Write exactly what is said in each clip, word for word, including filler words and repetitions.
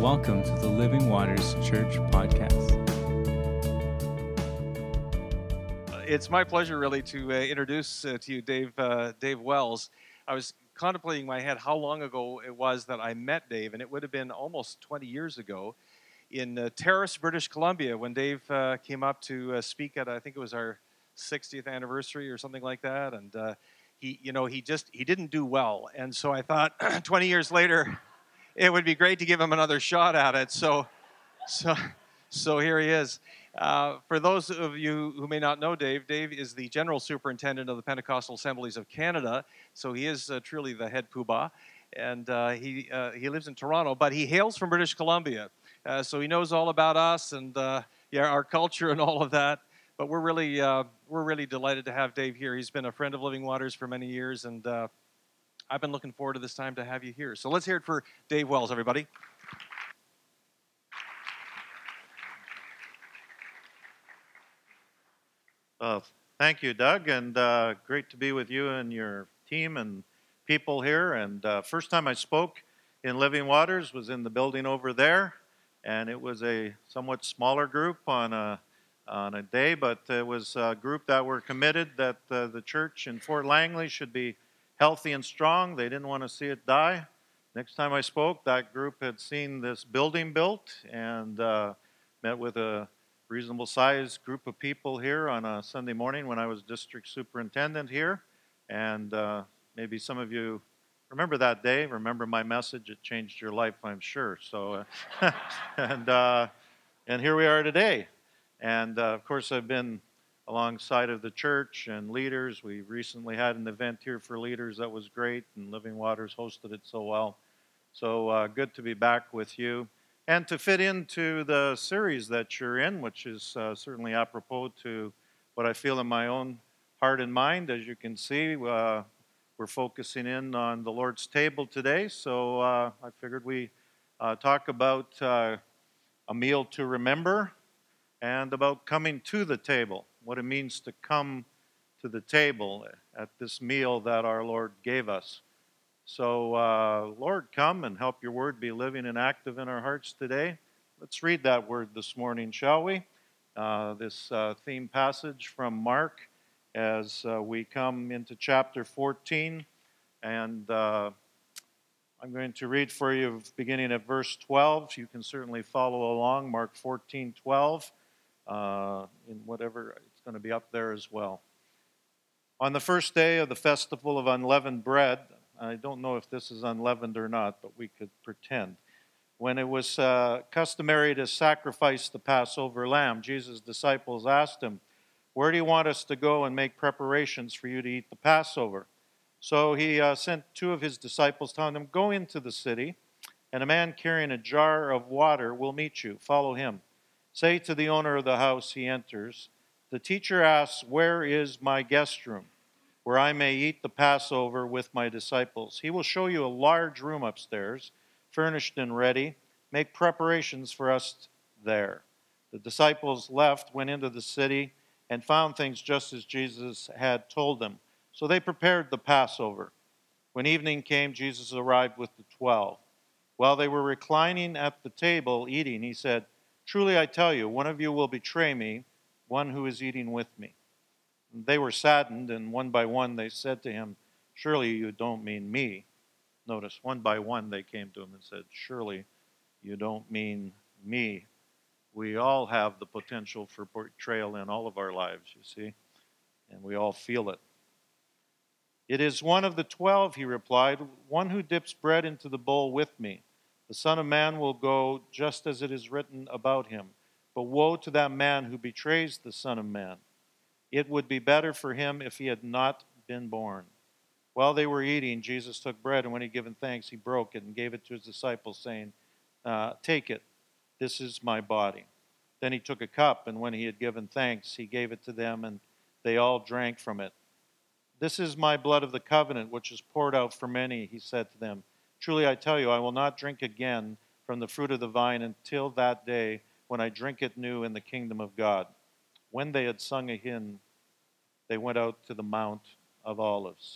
Welcome to the Living Waters Church podcast. It's my pleasure, really, to uh, introduce uh, to you Dave uh, Dave Wells. I was contemplating in my head how long ago it was that I met Dave, and it would have been almost twenty years ago in uh, Terrace, British Columbia, when Dave uh, came up to uh, speak at, I think it was our sixtieth anniversary or something like that. And uh, he, you know, he just he didn't do well, and so I thought twenty years later, it would be great to give him another shot at it. So, so, so here he is. Uh, for those of you who may not know Dave, Dave is the General Superintendent of the Pentecostal Assemblies of Canada, so he is uh, truly the head poobah, and uh, he uh, he lives in Toronto, but he hails from British Columbia, uh, so he knows all about us and uh, yeah, our culture and all of that. But we're really uh, we're really delighted to have Dave here. He's been a friend of Living Waters for many years, and uh, I've been looking forward to this time to have you here. So let's hear it for Dave Wells, everybody. Uh, thank you, Doug, and uh, great to be with you and your team and people here. And uh, first time I spoke in Living Waters was in the building over there, and it was a somewhat smaller group on a on a day, but it was a group that were committed that uh, the church in Fort Langley should be healthy and strong. They didn't want to see it die. Next time I spoke, that group had seen this building built and uh, met with a reasonable sized group of people here on a Sunday morning when I was district superintendent here. And uh, maybe some of you remember that day, remember my message. It changed your life, I'm sure. So, uh, and, uh, and here we are today. And uh, of course, I've been alongside of the church and leaders. We recently had an event here for leaders that was great, and Living Waters hosted it so well. So uh, good to be back with you. And to fit into the series that you're in, which is uh, certainly apropos to what I feel in my own heart and mind. As you can see, uh, we're focusing in on the Lord's table today. So uh, I figured we uh, talk about uh, a meal to remember and about coming to the table, what it means to come to the table at this meal that our Lord gave us. So, uh, Lord, come and help your word be living and active in our hearts today. Let's read that word this morning, shall we? Uh, this uh, theme passage from Mark as uh, we come into chapter fourteen. And uh, I'm going to read for you beginning at verse twelve. You can certainly follow along, Mark fourteen twelve, uh, in whatever, it's going to be up there as well. On the first day of the festival of unleavened bread, I don't know if this is unleavened or not, but we could pretend. When it was uh, customary to sacrifice the Passover lamb, Jesus' disciples asked him, "Where do you want us to go and make preparations for you to eat the Passover?" So he uh, sent two of his disciples, telling them, "Go into the city, and a man carrying a jar of water will meet you. Follow him. Say to the owner of the house he enters, 'The teacher asks, where is my guest room, where I may eat the Passover with my disciples? He will show you a large room upstairs, furnished and ready. Make preparations for us there.' The disciples left, went into the city, and found things just as Jesus had told them. So they prepared the Passover. When evening came, Jesus arrived with the twelve. While they were reclining at the table eating, he said, 'Truly I tell you, one of you will betray me, one who is eating with me.' They were saddened, and one by one they said to him, 'Surely you don't mean me.'" Notice, one by one they came to him and said, "Surely you don't mean me." We all have the potential for betrayal in all of our lives, you see, and we all feel it. "It is one of the twelve," he replied, "one who dips bread into the bowl with me. The Son of Man will go just as it is written about him. But woe to that man who betrays the Son of Man. It would be better for him if he had not been born." While they were eating, Jesus took bread, and when he had given thanks, he broke it and gave it to his disciples, saying, uh, "Take it, this is my body." Then he took a cup, and when he had given thanks, he gave it to them, and they all drank from it. "This is my blood of the covenant, which is poured out for many," he said to them. "Truly I tell you, I will not drink again from the fruit of the vine until that day when I drink it new in the kingdom of God." When they had sung a hymn, they went out to the Mount of Olives.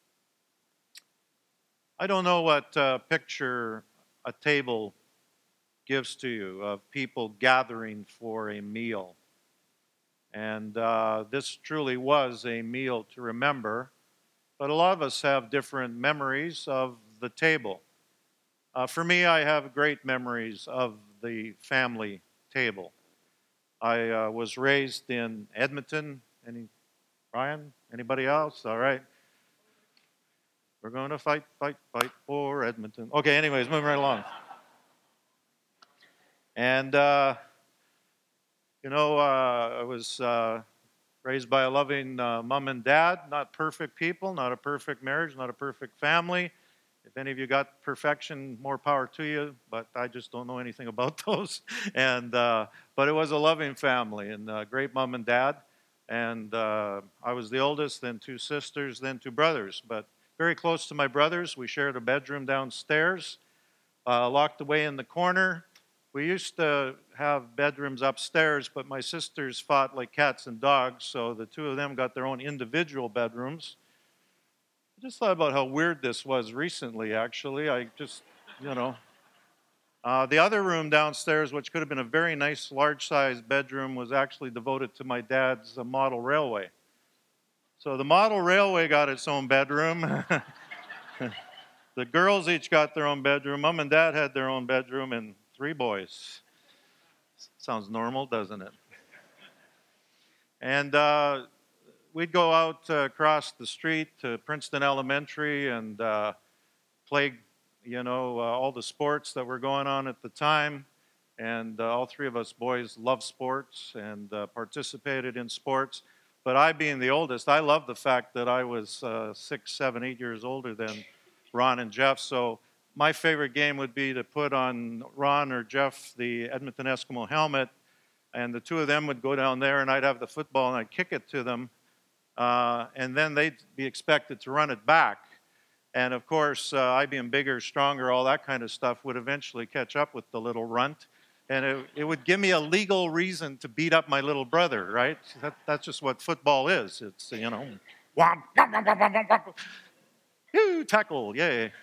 I don't know what uh, picture a table gives to you of people gathering for a meal. And uh, this truly was a meal to remember. But a lot of us have different memories of the table. Uh, for me, I have great memories of the family table. I uh, was raised in Edmonton. Any, Brian? Anybody else? All right. We're going to fight, fight, fight for Edmonton. Okay, anyways, moving right along. And, uh, you know, uh, I was uh, raised by a loving uh, mom and dad, not perfect people, not a perfect marriage, not a perfect family. If any of you got perfection, more power to you, but I just don't know anything about those. And uh, but it was a loving family and a great mom and dad. And uh, I was the oldest, then two sisters, then two brothers. But very close to my brothers, we shared a bedroom downstairs, uh, locked away in the corner. We used to have bedrooms upstairs, but my sisters fought like cats and dogs, so the two of them got their own individual bedrooms. I just thought about how weird this was recently, actually. I just, you know. Uh, the other room downstairs, which could have been a very nice, large-sized bedroom, was actually devoted to my dad's uh, model railway. So the model railway got its own bedroom. The girls each got their own bedroom. Mom and dad had their own bedroom, and three boys. Sounds normal, doesn't it? And uh, we'd go out uh, across the street to Princeton Elementary and uh, play, you know, uh, all the sports that were going on at the time. And uh, all three of us boys loved sports and uh, participated in sports. But I, being the oldest, I loved the fact that I was uh, six, seven, eight years older than Ron and Jeff. So my favorite game would be to put on Ron or Jeff the Edmonton Eskimo helmet, and the two of them would go down there, and I'd have the football, and I'd kick it to them, uh, and then they'd be expected to run it back. And, of course, uh, I being bigger, stronger, all that kind of stuff would eventually catch up with the little runt, and it, it would give me a legal reason to beat up my little brother, right? That, that's just what football is. It's, you know, whomp, whomp, whomp, whomp, whomp. Woo, tackle, yay.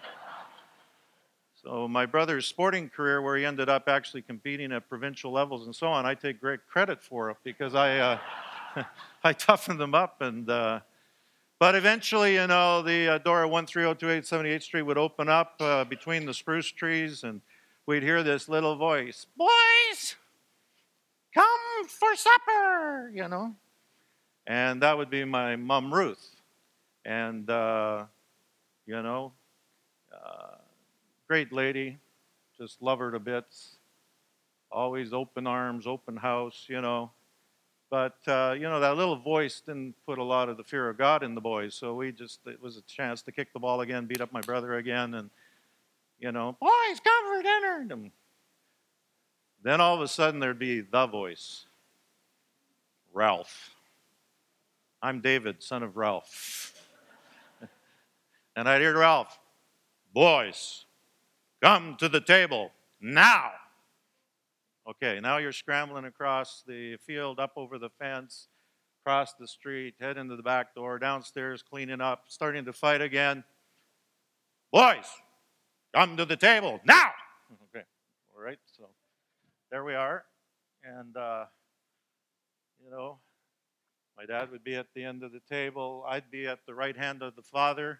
So my brother's sporting career, where he ended up actually competing at provincial levels and so on, I take great credit for it because I uh, I toughened them up. And uh, but eventually, you know, the uh, door at one three zero two eight seventy-eighth Street would open up uh, between the spruce trees, and we'd hear this little voice, "Boys, come for supper," you know. And that would be my mom, Ruth. And, uh, you know, uh, great lady, just love her to bits. Always open arms, open house, you know. But, uh, you know, that little voice didn't put a lot of the fear of God in the boys. So we just, it was a chance to kick the ball again, beat up my brother again, and, you know, boys, come for dinner. And then all of a sudden there'd be the voice, Ralph. I'm David, son of Ralph. And I'd hear Ralph, "Boys, come to the table now." Okay, now you're scrambling across the field, up over the fence, across the street, head into the back door, downstairs, cleaning up, starting to fight again. "Boys, come to the table now." Okay, all right, so there we are. And, uh, you know, my dad would be at the end of the table. I'd be at the right hand of the father,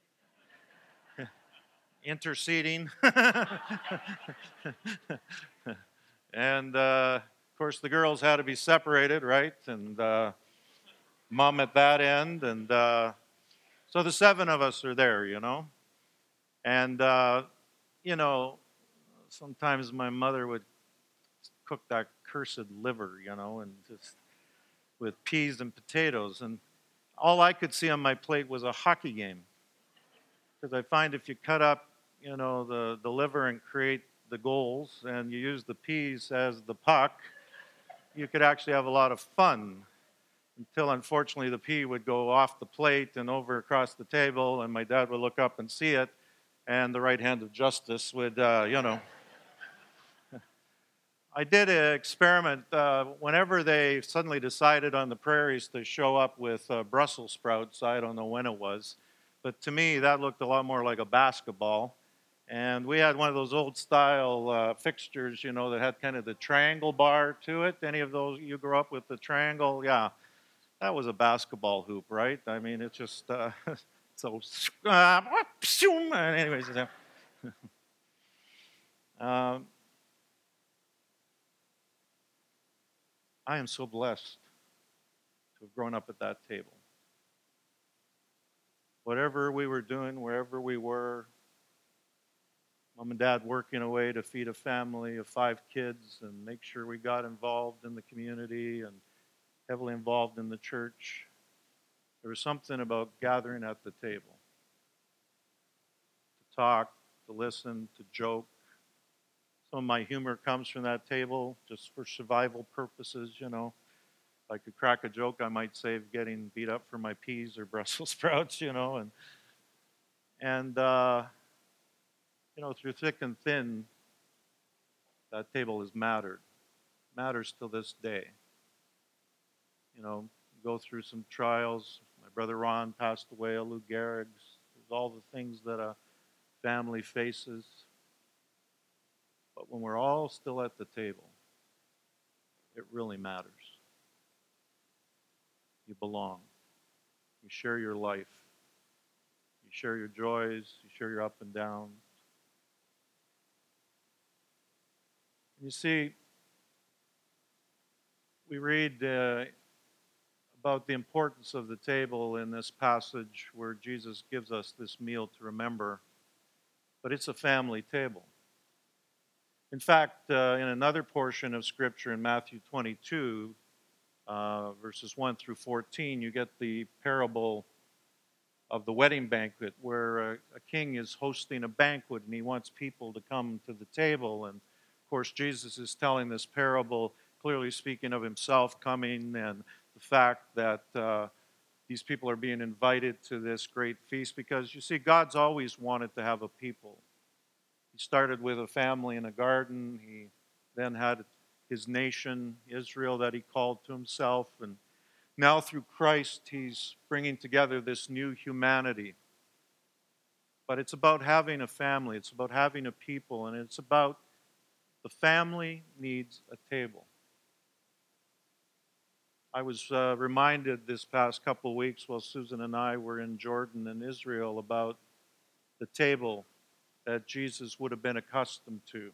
interceding. And, uh, of course, the girls had to be separated, right? And uh, mom at that end. And uh, so the seven of us are there, you know. And, uh, you know, sometimes my mother would cook that cursed liver, you know, and just with peas and potatoes. And all I could see on my plate was a hockey game. Because I find if you cut up, you know, the, the liver and create the goals, and you use the peas as the puck, you could actually have a lot of fun. Until, unfortunately, the pea would go off the plate and over across the table, and my dad would look up and see it, and the right hand of justice would, uh, you know. I did an experiment. Uh, whenever they suddenly decided on the prairies to show up with uh, Brussels sprouts, I don't know when it was, but to me, that looked a lot more like a basketball. And we had one of those old style uh, fixtures, you know, that had kind of the triangle bar to it. Any of those you grew up with the triangle? Yeah, that was a basketball hoop, right? I mean, it's just uh, so. Uh, anyways, um, I am so blessed to have grown up at that table. Whatever we were doing, wherever we were, mom and dad working away to feed a family of five kids and make sure we got involved in the community and heavily involved in the church. There was something about gathering at the table to talk, to listen, to joke. Some of my humor comes from that table just for survival purposes, you know. If I could crack a joke, I might save getting beat up for my peas or Brussels sprouts, you know. And, and uh, you know, through thick and thin, that table has mattered. Matters till this day. You know, go through some trials. My brother Ron passed away, Lou Gehrig's. There's all the things that a family faces. But when we're all still at the table, it really matters. You belong. You share your life. You share your joys. You share your up and downs. You see, we read uh, about the importance of the table in this passage where Jesus gives us this meal to remember, but it's a family table. In fact, uh, in another portion of Scripture in Matthew twenty-two, uh, verses one through fourteen, you get the parable of the wedding banquet where a, a king is hosting a banquet and he wants people to come to the table. And of course, Jesus is telling this parable, clearly speaking of himself coming and the fact that uh, these people are being invited to this great feast because, you see, God's always wanted to have a people. He started with a family in a garden. He then had his nation, Israel, that he called to himself. And now through Christ, he's bringing together this new humanity. But it's about having a family. It's about having a people. And it's about the family needs a table. I was uh, reminded this past couple of weeks while Susan and I were in Jordan and Israel about the table that Jesus would have been accustomed to.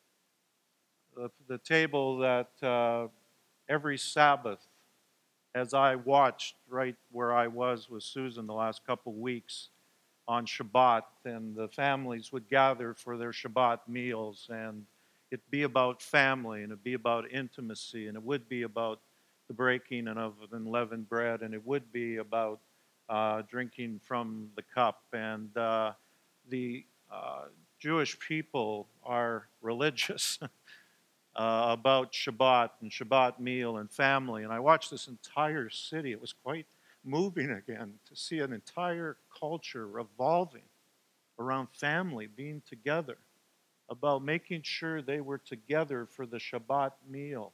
The, the table that uh, every Sabbath, as I watched right where I was with Susan the last couple of weeks on Shabbat, and the families would gather for their Shabbat meals, and it'd be about family, and it'd be about intimacy, and it would be about the breaking of unleavened bread, and it would be about uh, drinking from the cup. And uh, the uh, Jewish people are religious uh, about Shabbat and Shabbat meal and family. And I watched this entire city. It was quite moving again to see an entire culture revolving around family being together, about making sure they were together for the Shabbat meal.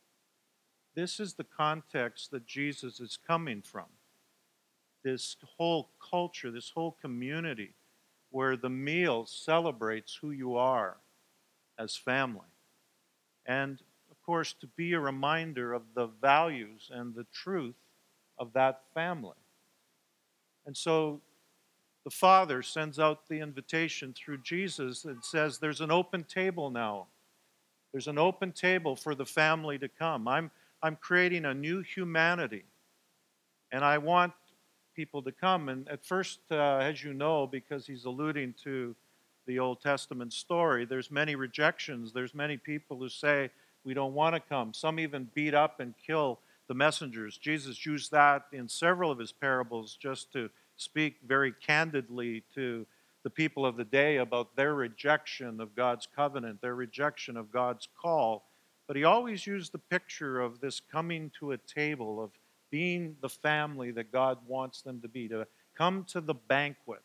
This is the context that Jesus is coming from. This whole culture, this whole community, where the meal celebrates who you are as family. And, of course, to be a reminder of the values and the truth of that family. And so the Father sends out the invitation through Jesus and says, there's an open table now. There's an open table for the family to come. I'm, I'm creating a new humanity. And I want people to come. And at first, uh, as you know, because he's alluding to the Old Testament story, there's many rejections. There's many people who say, we don't want to come. Some even beat up and kill the messengers. Jesus used that in several of his parables just to speak very candidly to the people of the day about their rejection of God's covenant, their rejection of God's call. But he always used the picture of this coming to a table, of being the family that God wants them to be, to come to the banquet.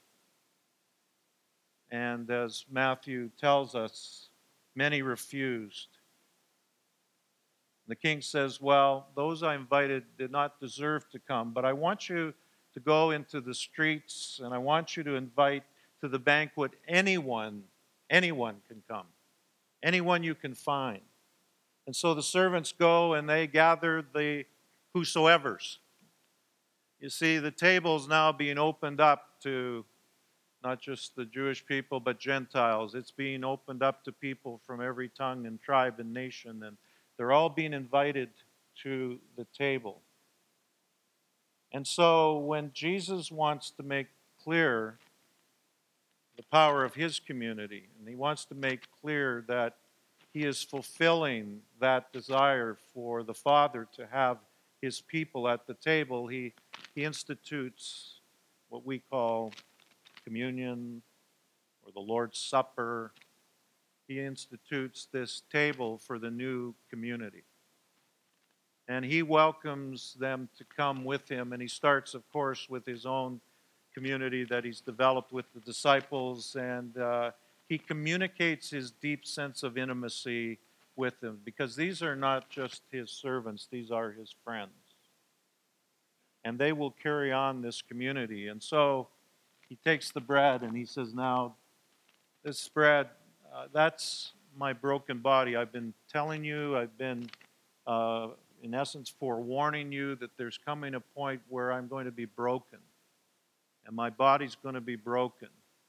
And as Matthew tells us, many refused. The king says, well, those I invited did not deserve to come, but I want you to go into the streets and I want you to invite to the banquet anyone Anyone can come. Anyone you can find. And so the servants go and they gather the whosoevers. You see, the table's now being opened up to not just the Jewish people, but Gentiles. It's being opened up to people from every tongue and tribe and nation, and they're all being invited to the table. And so when Jesus wants to make clear the power of his community, and he wants to make clear that he is fulfilling that desire for the Father to have his people at the table, he, he institutes what we call communion or the Lord's Supper. He institutes this table for the new community. And he welcomes them to come with him. And he starts, of course, with his own community that he's developed with the disciples. And uh, he communicates his deep sense of intimacy with them, because these are not just his servants, these are his friends. And they will carry on this community. And so he takes the bread and he says, now, this bread, uh, that's my broken body. I've been telling you, I've been, uh, in essence, forewarning you that there's coming a point where I'm going to be broken. And my body's going to be broken.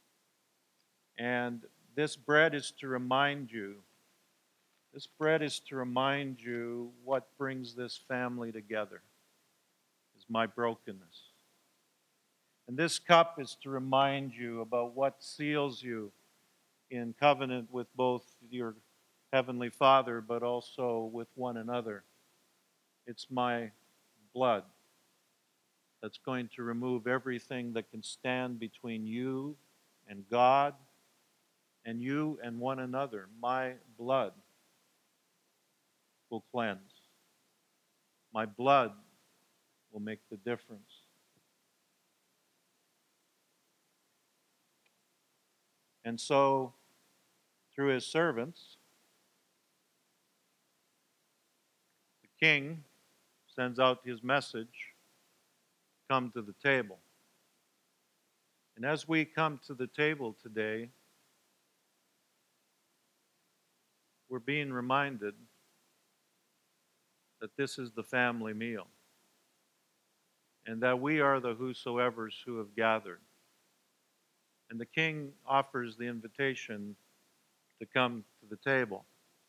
And this bread is to remind you, this bread is to remind you what brings this family together, is my brokenness. And this cup is to remind you about what seals you in covenant with both your Heavenly Father, but also with one another. It's my blood that's going to remove everything that can stand between you and God, and you and one another. My blood will cleanse. My blood will make the difference. And so, through his servants, the king sends out his message, come to the table. And as we come to the table today, we're being reminded that this is the family meal, and that we are the whosoevers who have gathered. And the king offers the invitation to come to the table.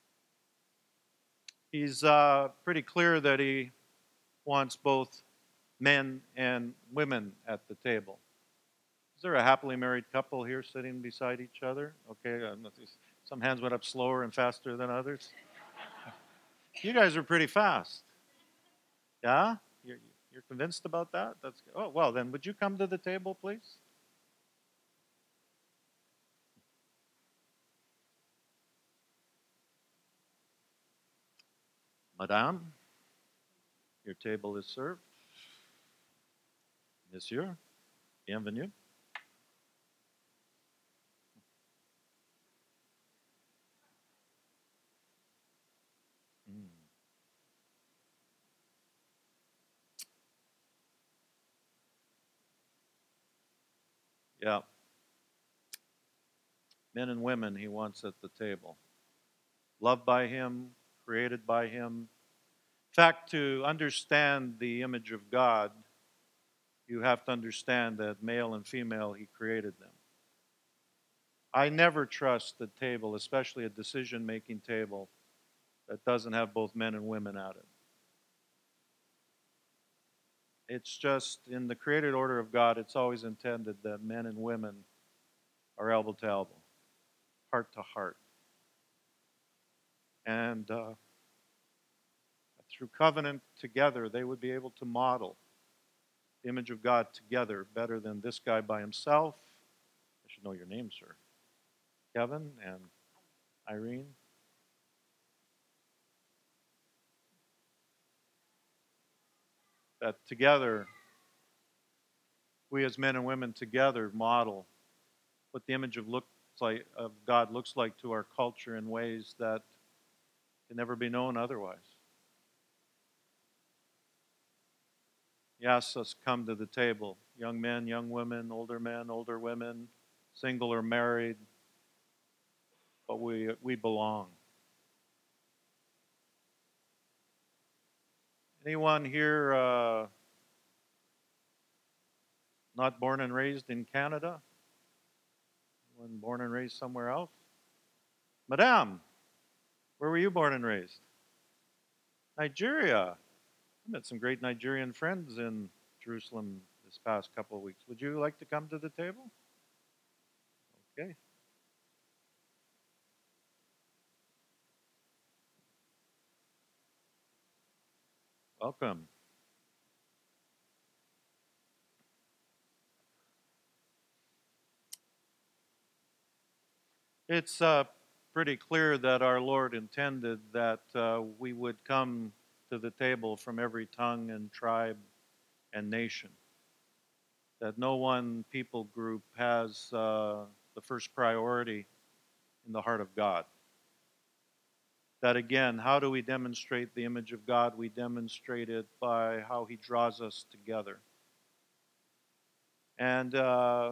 He's uh, pretty clear that he wants both men and women at the table. Is there a happily married couple here sitting beside each other? Okay, uh, some hands went up slower and faster than others. You guys are pretty fast. Yeah? You're, you're convinced about that? That's good. Oh, well, then would you come to the table, please? Madame, your table is served. Monsieur, bienvenue. Mm. Yeah. Men and women he wants at the table. Loved by him, created by him. In fact, to understand the image of God, you have to understand that male and female, he created them. I never trust a table, especially a decision-making table, that doesn't have both men and women at it. It's just, in the created order of God, it's always intended that men and women are elbow to elbow, heart to heart. And uh, through covenant together, they would be able to model the image of God together better than this guy by himself. I should know your name, sir. Kevin and Irene. That together, we as men and women together model what the image of, looks like, of God looks like to our culture in ways that can never be known otherwise. He asks us to come to the table, young men, young women, older men, older women, single or married, but we, we belong. Anyone here uh, not born and raised in Canada? Anyone born and raised somewhere else? Madame, where were you born and raised? Nigeria. I met some great Nigerian friends in Jerusalem this past couple of weeks. Would you like to come to the table? Okay. Welcome. It's uh, pretty clear that our Lord intended that uh, we would come to the table from every tongue and tribe and nation. That no one people group has uh, the first priority in the heart of God. That again, how do we demonstrate the image of God? We demonstrate it by how He draws us together. And uh,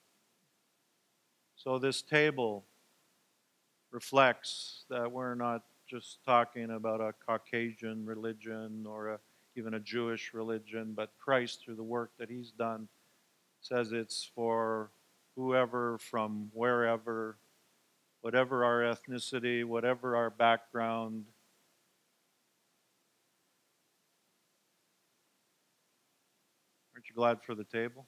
so this table reflects that we're not just talking about a Caucasian religion or a, even a Jewish religion, but Christ, through the work that He's done, says it's for whoever from wherever, whatever our ethnicity, whatever our background. Aren't you glad for the table?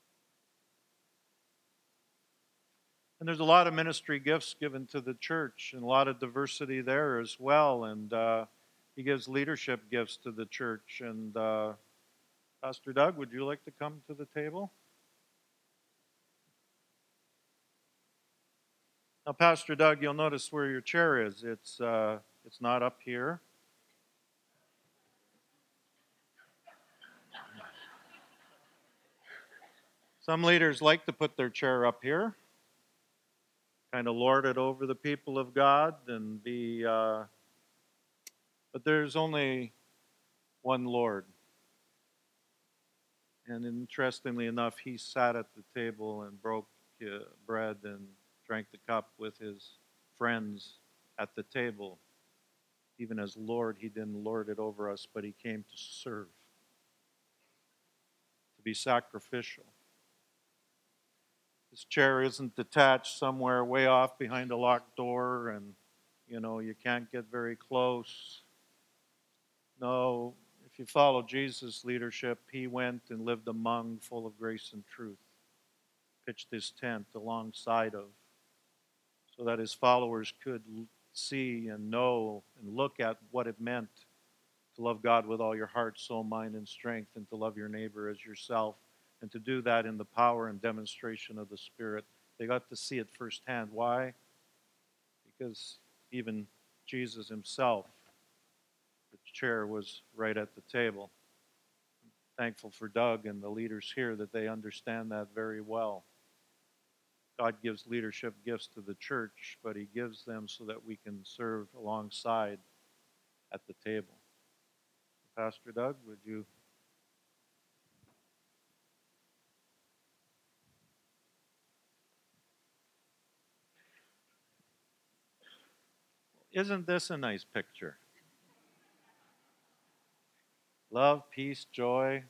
And there's a lot of ministry gifts given to the church and a lot of diversity there as well. And uh, He gives leadership gifts to the church. And uh, Pastor Doug, would you like to come to the table? Now, Pastor Doug, you'll notice where your chair is. It's, uh, it's not up here. Some leaders like to put their chair up here, kind of lord it over the people of God and be, uh, but there's only one Lord. And interestingly enough, He sat at the table and broke uh, bread and drank the cup with His friends at the table. Even as Lord, He didn't lord it over us, but He came to serve, to be sacrificial. His chair isn't detached somewhere way off behind a locked door and, you know, you can't get very close. No, if you follow Jesus' leadership, He went and lived among, full of grace and truth, pitched His tent alongside of, so that His followers could see and know and look at what it meant to love God with all your heart, soul, mind, and strength, and to love your neighbor as yourself, and to do that in the power and demonstration of the Spirit. They got to see it firsthand. Why? Because even Jesus Himself, the chair was right at the table. I'm thankful for Doug and the leaders here that they understand that very well. God gives leadership gifts to the church, but He gives them so that we can serve alongside at the table. Pastor Doug, would you? Isn't this a nice picture? Love, peace, joy.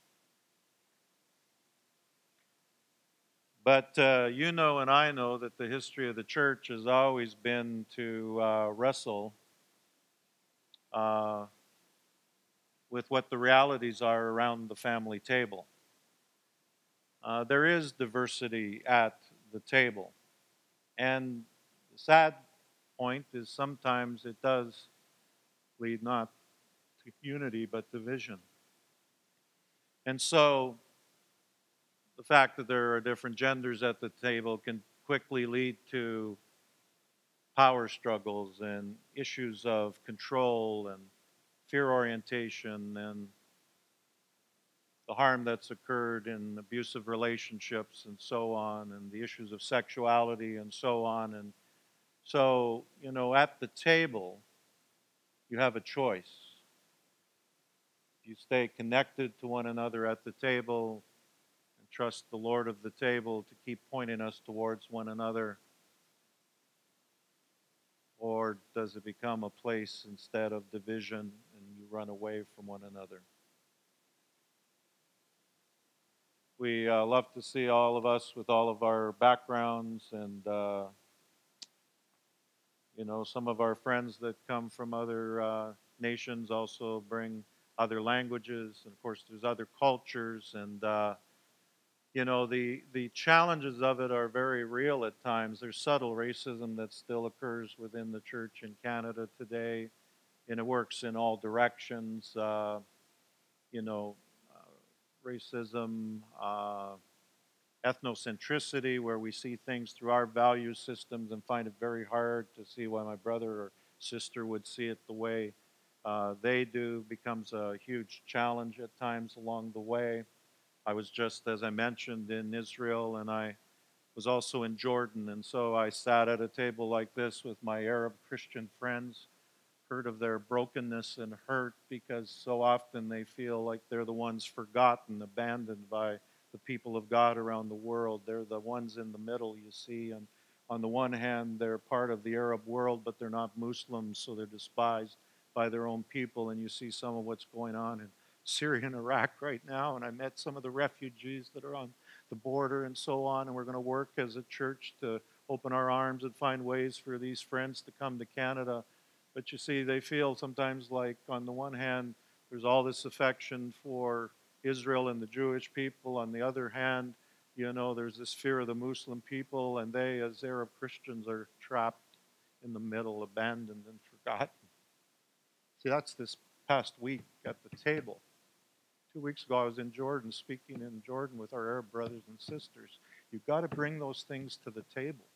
But uh, you know and I know that the history of the church has always been to uh, wrestle uh, with what the realities are around the family table. Uh, there is diversity at the table. And the sad point is sometimes it does lead not to unity but division. And so the fact that there are different genders at the table can quickly lead to power struggles and issues of control and fear orientation and the harm that's occurred in abusive relationships and so on, and the issues of sexuality and so on. And so, you know, at the table, you have a choice. You stay connected to one another at the table and trust the Lord of the table to keep pointing us towards one another. Or does it become a place instead of division and you run away from one another? We uh, love to see all of us with all of our backgrounds and, uh, you know, some of our friends that come from other uh, nations also bring other languages. And of course, there's other cultures. And, uh, you know, the, the challenges of it are very real at times. There's subtle racism that still occurs within the church in Canada today, and it works in all directions. Uh, you know, uh, racism, uh, ethnocentricity, where we see things through our value systems and find it very hard to see why my brother or sister would see it the way uh, they do, becomes a huge challenge at times along the way. I was just, as I mentioned, in Israel, and I was also in Jordan, and so I sat at a table like this with my Arab Christian friends, heard of their brokenness and hurt because so often they feel like they're the ones forgotten, abandoned by the people of God around the world. They're the ones in the middle, you see, and on the one hand, they're part of the Arab world, but they're not Muslims, so they're despised by their own people, and you see some of what's going on in Syria and Iraq right now, and I met some of the refugees that are on the border and so on, and we're going to work as a church to open our arms and find ways for these friends to come to Canada. But you see, they feel sometimes like, on the one hand, there's all this affection for Israel and the Jewish people. On the other hand, you know, there's this fear of the Muslim people, and they, as Arab Christians, are trapped in the middle, abandoned and forgotten. See, that's this past week at the table. Two weeks ago, I was in Jordan, speaking in Jordan with our Arab brothers and sisters. You've got to bring those things to the table.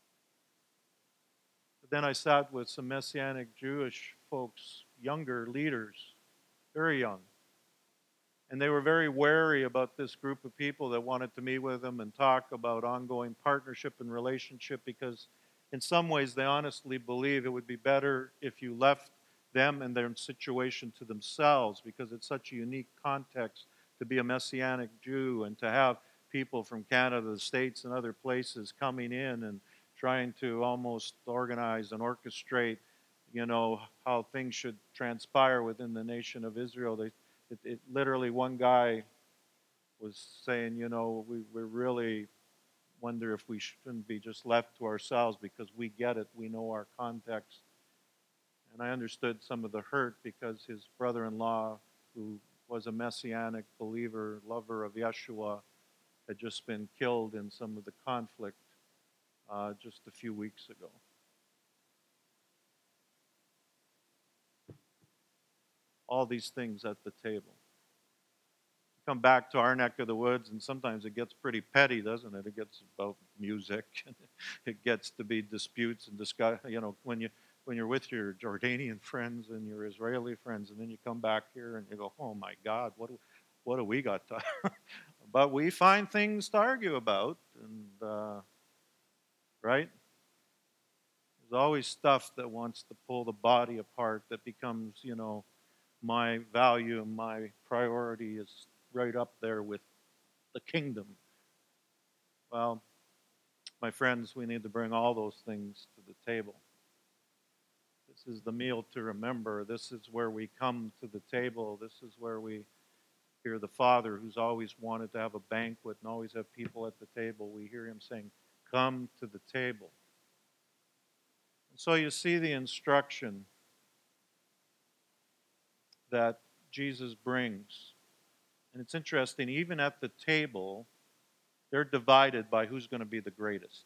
But then I sat with some Messianic Jewish folks, younger leaders, very young. And they were very wary about this group of people that wanted to meet with them and talk about ongoing partnership and relationship, because in some ways they honestly believe it would be better if you left them and their situation to themselves, because it's such a unique context to be a Messianic Jew and to have people from Canada, the States, and other places coming in and trying to almost organize and orchestrate, you know, how things should transpire within the nation of Israel. They, it, it literally, one guy was saying, you know, we, we really wonder if we shouldn't be just left to ourselves, because we get it, we know our context. And I understood some of the hurt, because his brother-in-law, who was a Messianic believer, lover of Yeshua, had just been killed in some of the conflict uh, just a few weeks ago. All these things at the table. Come back to our neck of the woods, and sometimes it gets pretty petty, doesn't it? It gets about music, and it gets to be disputes and discuss. You know, when you when you're with your Jordanian friends and your Israeli friends, and then you come back here and you go, "Oh my God, what do, what do we got to?" But we find things to argue about, and uh, right? There's always stuff that wants to pull the body apart, that becomes, you know, my value and my priority is right up there with the kingdom. Well, my friends, we need to bring all those things to the table. This is the meal to remember. This is where we come to the table. This is where we hear the Father, who's always wanted to have a banquet and always have people at the table. We hear him saying, "Come to the table." And so you see the instruction that Jesus brings. And it's interesting, even at the table, they're divided by who's going to be the greatest.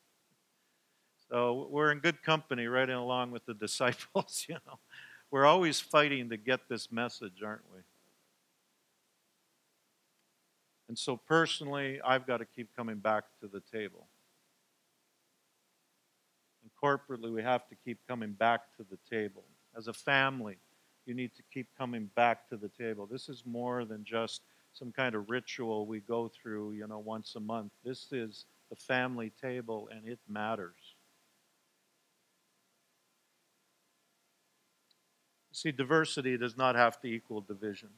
So we're in good company right along with the disciples, you know. We're always fighting to get this message, aren't we? And so personally, I've got to keep coming back to the table. And corporately, we have to keep coming back to the table. As a family, you need to keep coming back to the table. This is more than just some kind of ritual we go through, you know, once a month. This is the family table, and it matters. See, diversity does not have to equal division.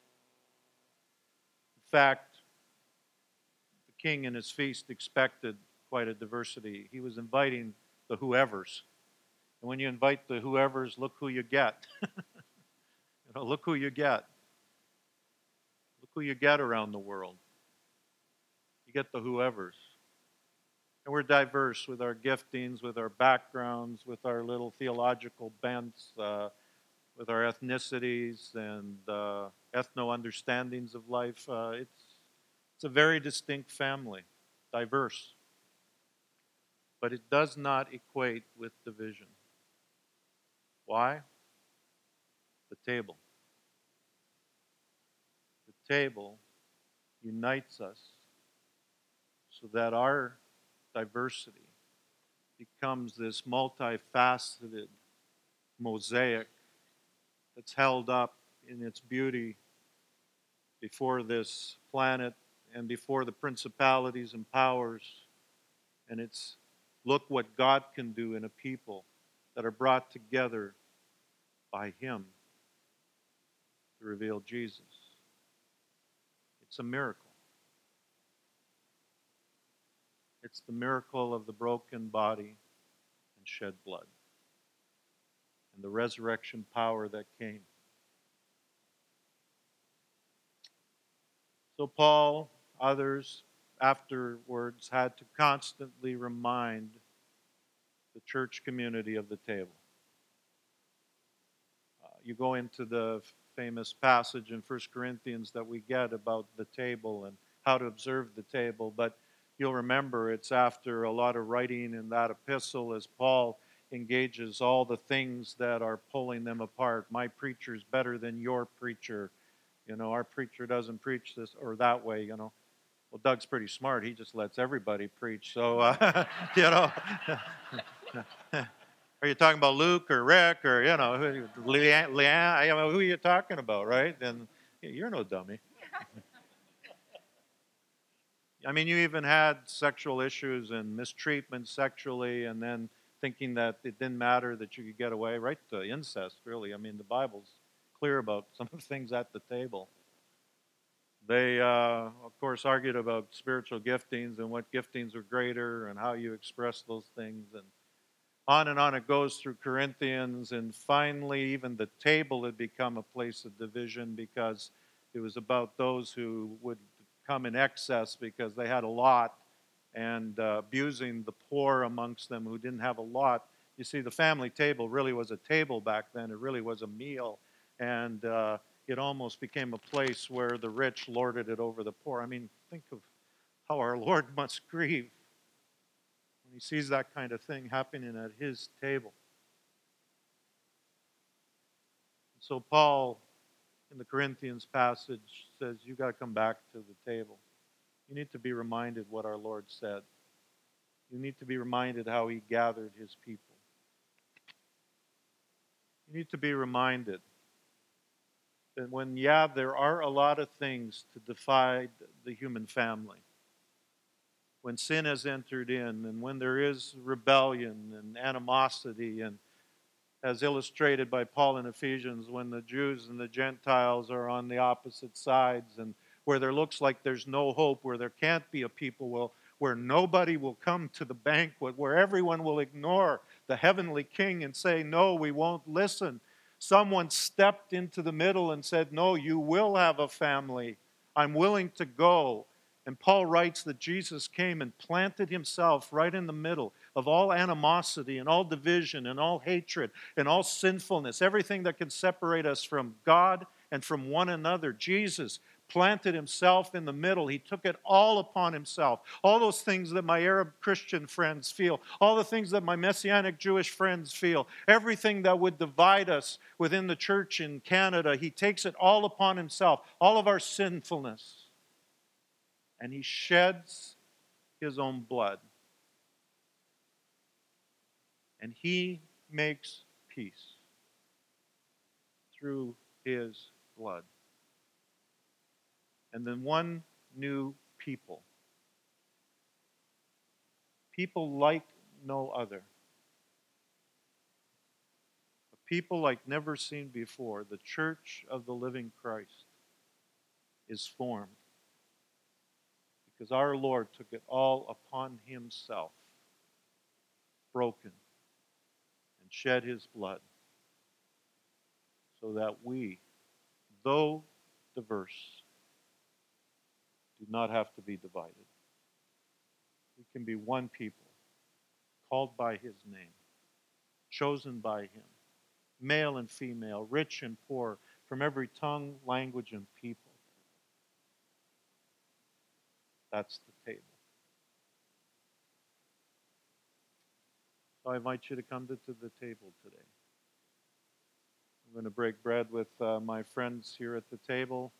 In fact, the king in his feast expected quite a diversity. He was inviting the whoever's. And when you invite the whoever's, look who you get. you know, look who you get. Look who you get around the world. You get the whoever's. And we're diverse with our giftings, with our backgrounds, with our little theological bents, uh, with our ethnicities and uh, ethno-understandings of life. Uh, it's, it's a very distinct family, diverse. But it does not equate with division. Why? The table. The table unites us so that our diversity becomes this multifaceted mosaic that's held up in its beauty before this planet and before the principalities and powers. And it's look what God can do in a people that are brought together by Him to reveal Jesus. It's a miracle. It's the miracle of the broken body and shed blood and the resurrection power that came. So Paul, others afterwards had to constantly remind the church community of the table. Uh, you go into the famous passage in First Corinthians that we get about the table and how to observe the table, but you'll remember it's after a lot of writing in that epistle as Paul engages all the things that are pulling them apart. My preacher's better than your preacher. You know, our preacher doesn't preach this or that way, you know. Well, Doug's pretty smart. He just lets everybody preach. So, uh, you know, are you talking about Luke or Rick or, you know, Leanne? Leanne I mean, who are you talking about, right? And you're no dummy. I mean, you even had sexual issues and mistreatment sexually, and then thinking that it didn't matter that you could get away, right to incest, really. I mean, the Bible's clear about some of the things at the table. They, uh, of course, argued about spiritual giftings and what giftings are greater and how you express those things. And on and on it goes through Corinthians. And finally, even the table had become a place of division because it was about those who would come in excess because they had a lot and uh, abusing the poor amongst them who didn't have a lot. You see, the family table really was a table back then. It really was a meal. And uh, it almost became a place where the rich lorded it over the poor. I mean, think of how our Lord must grieve when He sees that kind of thing happening at His table. So Paul, in the Corinthians passage, says, you've got to come back to the table. You need to be reminded what our Lord said. You need to be reminded how He gathered His people. You need to be reminded that when, yeah, there are a lot of things to divide the human family, when sin has entered in and when there is rebellion and animosity, and as illustrated by Paul in Ephesians, when the Jews and the Gentiles are on the opposite sides and where there looks like there's no hope, where there can't be a people, will, where nobody will come to the banquet, where everyone will ignore the heavenly King and say, no, we won't listen. Someone stepped into the middle and said, no, you will have a family. I'm willing to go. And Paul writes that Jesus came and planted Himself right in the middle of all animosity and all division and all hatred and all sinfulness, everything that can separate us from God and from one another. Jesus planted Himself in the middle. He took it all upon Himself. All those things that my Arab Christian friends feel, all the things that my Messianic Jewish friends feel, everything that would divide us within the church in Canada, He takes it all upon Himself, all of our sinfulness. And He sheds His own blood. And He makes peace through His blood. And then one new people. People like no other. A people like never seen before. The church of the living Christ is formed. Because our Lord took it all upon Himself. Broken and shed his blood so that we, though diverse, do not have to be divided. We can be one people, called by his name, chosen by him, male and female, rich and poor, from every tongue, language, and people. That's the table. So I invite you to come to, to the table today. I'm going to break bread with uh, my friends here at the table.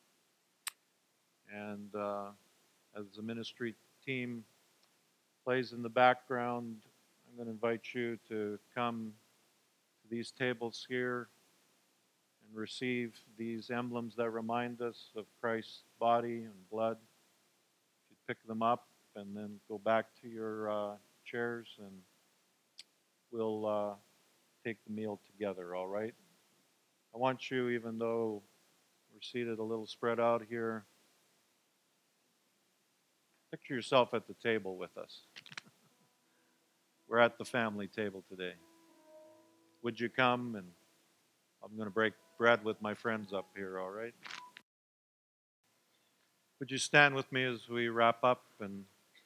And uh, as the ministry team plays in the background, I'm going to invite you to come to these tables here and receive these emblems that remind us of Christ's body and blood. You pick them up and then go back to your uh, chairs, and we'll uh, take the meal together, all right? I want you, even though we're seated a little spread out here, picture yourself at the table with us. We're at the family table today. Would you come? And I'm going to break bread with my friends up here, all right? Would you stand with me as we wrap up? And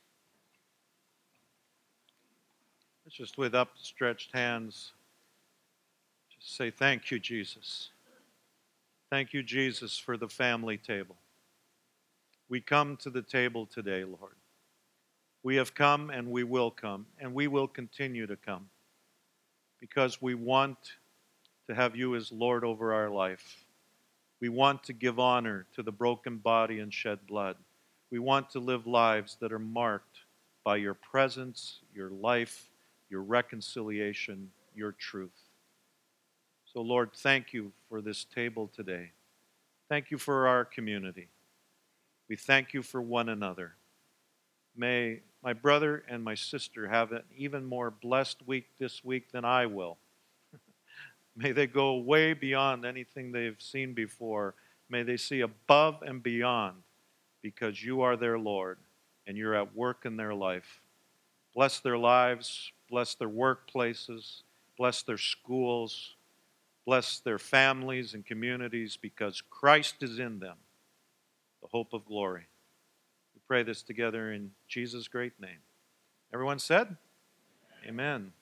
let's just, with upstretched hands, just say, thank you, Jesus. Thank you, Jesus, for the family table. We come to the table today, Lord. We have come and we will come, and we will continue to come because we want to have you as Lord over our life. We want to give honor to the broken body and shed blood. We want to live lives that are marked by your presence, your life, your reconciliation, your truth. So, Lord, thank you for this table today. Thank you for our community. We thank you for one another. May my brother and my sister have an even more blessed week this week than I will. May they go way beyond anything they've seen before. May they see above and beyond, because you are their Lord and you're at work in their life. Bless their lives, bless their workplaces, bless their schools, bless their families and communities, because Christ is in them, the hope of glory. We pray this together in Jesus' great name. Everyone said? Amen.